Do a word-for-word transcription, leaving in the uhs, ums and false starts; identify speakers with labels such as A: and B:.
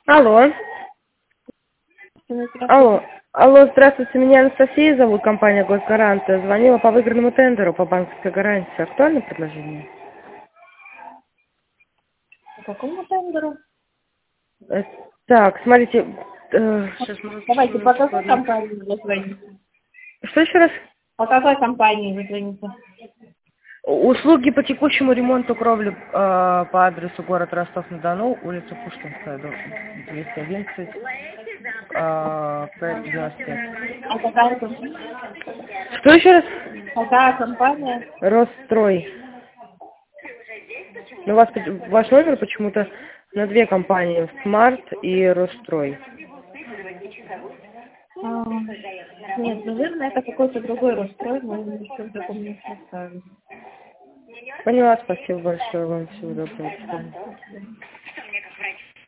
A: Алло. Алло. Алло, здравствуйте, меня Анастасия зовут, компания «Госгарант». Звонила по выигранному тендеру по банковской гарантии. Актуальное предложение?
B: По какому тендеру?
A: Э, Так, смотрите, э, сейчас мы...
B: Давайте, по какой компании вы звоните?
A: Что еще раз?
B: По какой компании вы звоните?
A: Услуги по текущему ремонту кровли э, по адресу город Ростов-на-Дону, улица Пушкинская, дом двести одиннадцать, э, пять девяносто пять.
B: А какая компания?
A: Что еще раз?
B: Какая компания?
A: Росстрой. Ну, у вас поч- ваш номер почему-то на две компании, Смарт и Росстрой.
B: А, нет, наверное, это какой-то другой расстрой, но ничего в таком не составит.
A: Поняла, спасибо большое вам, всего доброго. До свидания.